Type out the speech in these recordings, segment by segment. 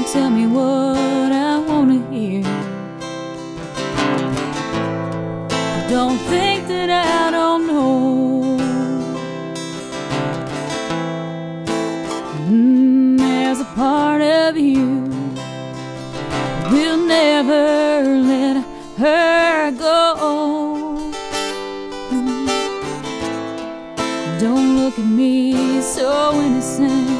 tell me what I wanna hear. Don't think that I don't know. There's a part of you will never let her go. Don't look at me so innocent.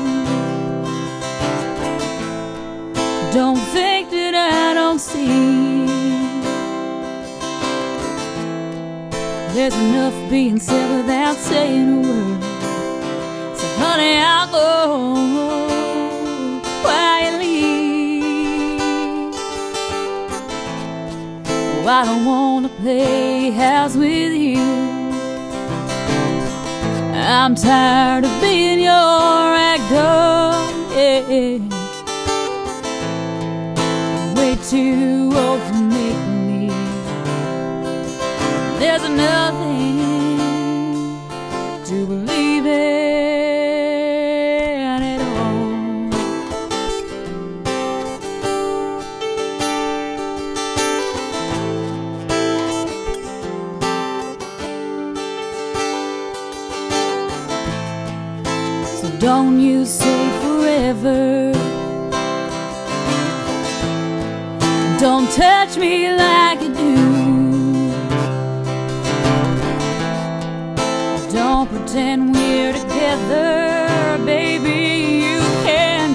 Don't think that I don't see. There's enough being said without saying a word. So honey, I'll go quietly. Oh, I don't wanna play house with you. I'm tired of being your rag doll, yeah. I'm way too old for make-believe. There's nothing to believe in at all. So don't you say forever. Don't touch me like you do. Don't pretend we're together, baby. You can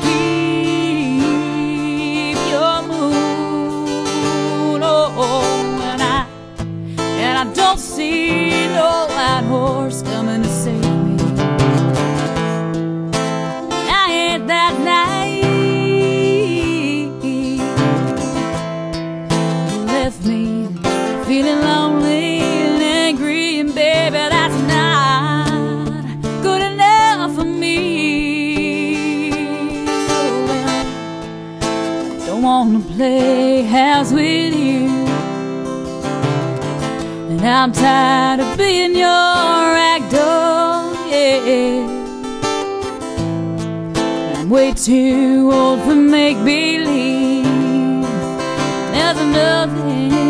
keep your mood. Oh, and I don't see no white horse coming to save me. I ain't that naive. You left me feeling lonely and angry, and baby, that's not good enough for me. I don't wanna play house with you, and I'm tired of being your rag doll, yeah. I'm way too old for make-believe. There's nothing